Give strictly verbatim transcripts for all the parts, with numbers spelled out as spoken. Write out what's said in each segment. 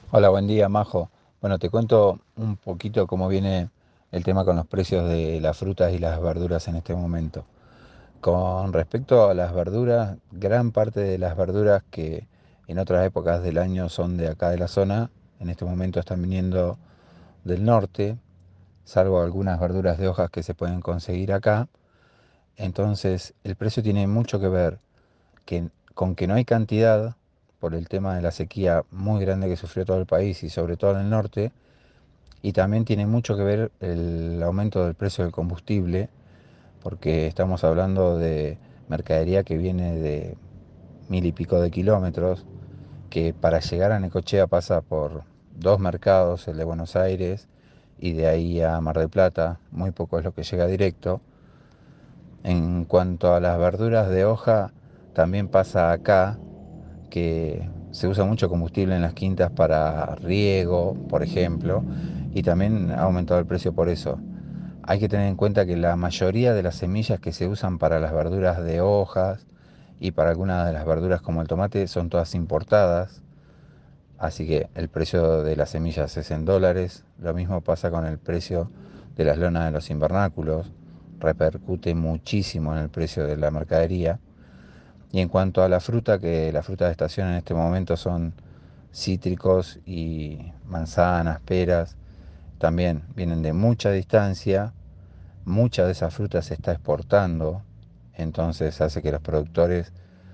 Hola, buen día, Majo. Bueno, te cuento un poquito cómo viene el tema con los precios de las frutas y las verduras en este momento. Con respecto a las verduras, gran parte de las verduras que en otras épocas del año son de acá de la zona, en este momento están viniendo del norte, salvo algunas verduras de hojas que se pueden conseguir acá. Entonces, el precio tiene mucho que ver que, con que no hay cantidad por el tema de la sequía muy grande que sufrió todo el país y sobre todo en el norte. Y también tiene mucho que ver el aumento del precio del combustible, porque estamos hablando de mercadería que viene de mil y pico de kilómetros, que para llegar a Necochea pasa por dos mercados, el de Buenos Aires y de ahí a Mar del Plata, muy poco es lo que llega directo. En cuanto a las verduras de hoja, también pasa acá que se usa mucho combustible en las quintas para riego, por ejemplo, y también ha aumentado el precio por eso. Hay que tener en cuenta que la mayoría de las semillas que se usan para las verduras de hojas y para algunas de las verduras como el tomate son todas importadas, así que el precio de las semillas es en dólares. Lo mismo pasa con el precio de las lonas de los invernáculos, repercute muchísimo en el precio de la mercadería. Y en cuanto a la fruta, que las frutas de estación en este momento son cítricos y manzanas, peras, también vienen de mucha distancia. Mucha de esa fruta se está exportando, entonces hace que los productores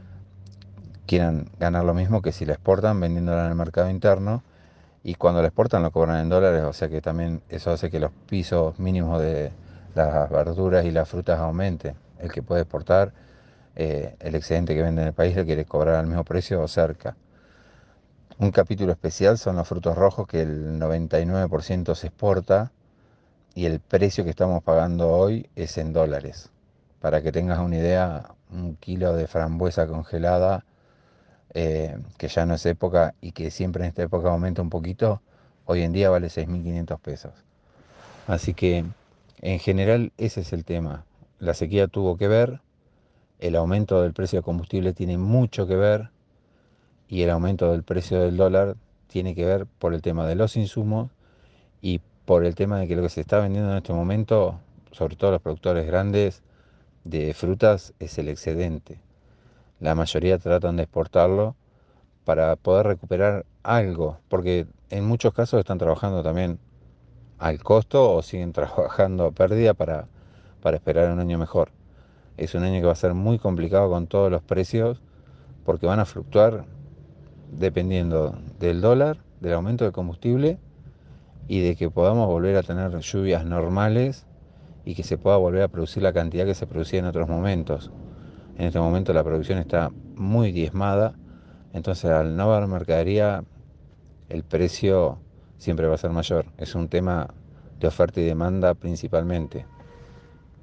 quieran ganar lo mismo que si la exportan vendiéndola en el mercado interno. Y cuando la exportan lo cobran en dólares, o sea que también eso hace que los pisos mínimos de las verduras y las frutas aumenten. El que puede exportar, eh, el excedente que vende en el país le quiere cobrar al mismo precio o cerca. Un capítulo especial son los frutos rojos, que el noventa y nueve por ciento se exporta y el precio que estamos pagando hoy es en dólares. Para que tengas una idea, un kilo de frambuesa congelada, eh, que ya no es época y que siempre en esta época aumenta un poquito, hoy en día vale seis mil quinientos pesos. Así que en general ese es el tema. La sequía tuvo que ver, el aumento del precio del combustible tiene mucho que ver y el aumento del precio del dólar tiene que ver por el tema de los insumos y por el tema de que lo que se está vendiendo en este momento, sobre todo los productores grandes de frutas, es el excedente. La mayoría tratan de exportarlo para poder recuperar algo, porque en muchos casos están trabajando también al costo o siguen trabajando a pérdida para, para esperar un año mejor. Es un año que va a ser muy complicado con todos los precios porque van a fluctuar dependiendo del dólar, del aumento del combustible y de que podamos volver a tener lluvias normales y que se pueda volver a producir la cantidad que se producía en otros momentos. En este momento la producción está muy diezmada, entonces al no haber mercadería, el precio siempre va a ser mayor. Es un tema de oferta y demanda principalmente.